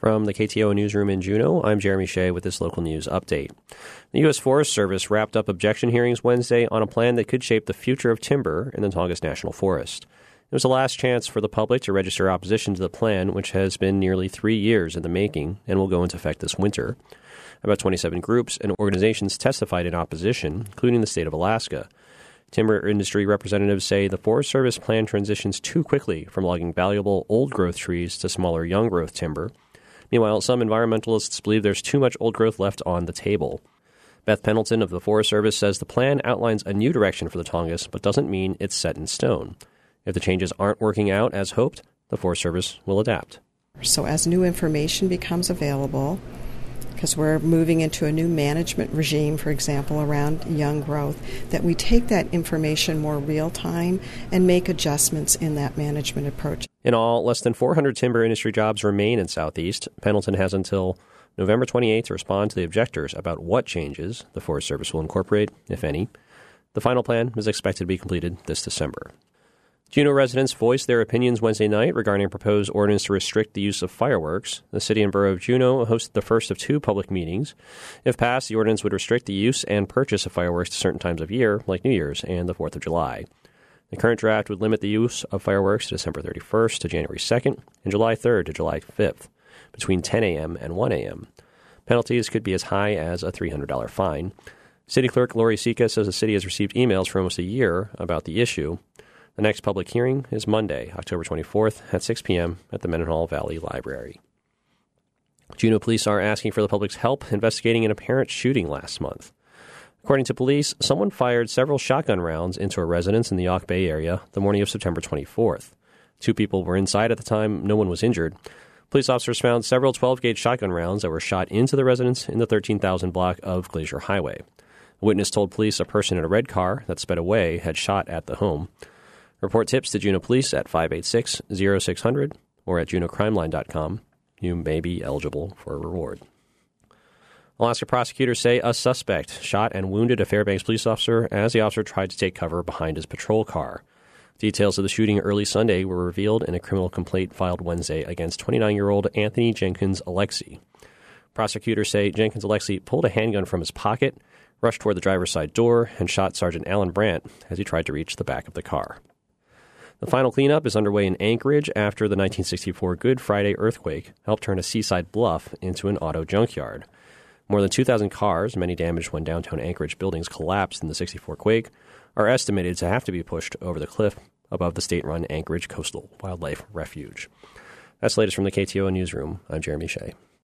From the KTO newsroom in Juneau, I'm Jeremy Shea with this local news update. The U.S. Forest Service wrapped up objection hearings Wednesday on a plan that could shape the future of timber in the Tongass National Forest. It was the last chance for the public to register opposition to the plan, which has been nearly 3 years in the making and will go into effect this winter. About 27 groups and organizations testified in opposition, including the state of Alaska. Timber industry representatives say the Forest Service plan transitions too quickly from logging valuable old-growth trees to smaller young-growth timber. Meanwhile, some environmentalists believe there's too much old growth left on the table. Beth Pendleton of the Forest Service says the plan outlines a new direction for the Tongass, but doesn't mean it's set in stone. If the changes aren't working out as hoped, the Forest Service will adapt. So as new information becomes available, because we're moving into a new management regime, for example, around young growth, that we take that information more real time and make adjustments in that management approach. In all, less than 400 timber industry jobs remain in Southeast. Pendleton has until November 28th to respond to the objectors about what changes the Forest Service will incorporate, if any. The final plan is expected to be completed this December. Juneau residents voiced their opinions Wednesday night regarding a proposed ordinance to restrict the use of fireworks. The city and borough of Juneau hosted the first of two public meetings. If passed, the ordinance would restrict the use and purchase of fireworks to certain times of year, like New Year's and the 4th of July. The current draft would limit the use of fireworks to December 31st to January 2nd and July 3rd to July 5th, between 10 a.m. and 1 a.m. Penalties could be as high as a $300 fine. City Clerk Lori Sika says the city has received emails for almost a year about the issue. The next public hearing is Monday, October 24th at 6 p.m. at the Mendenhall Valley Library. Juneau police are asking for the public's help investigating an apparent shooting last month. According to police, someone fired several shotgun rounds into a residence in the Yauk Bay area the morning of September 24th. 2 people were inside at the time. No one was injured. Police officers found several 12-gauge shotgun rounds that were shot into the residence in the 13,000 block of Glacier Highway. A witness told police a person in a red car that sped away had shot at the home. Report tips to Juneau Police at 586-0600 or at JuneauCrimeLine.com. You may be eligible for a reward. Alaska prosecutors say a suspect shot and wounded a Fairbanks police officer as the officer tried to take cover behind his patrol car. Details of the shooting early Sunday were revealed in a criminal complaint filed Wednesday against 29-year-old Anthony Jenkins Alexi. Prosecutors say Jenkins Alexi pulled a handgun from his pocket, rushed toward the driver's side door, and shot Sergeant Alan Brandt as he tried to reach the back of the car. The final cleanup is underway in Anchorage after the 1964 Good Friday earthquake helped turn a seaside bluff into an auto junkyard. More than 2,000 cars, many damaged when downtown Anchorage buildings collapsed in the 64 quake, are estimated to have to be pushed over the cliff above the state-run Anchorage Coastal Wildlife Refuge. That's the latest from the KTO newsroom. I'm Jeremy Shea.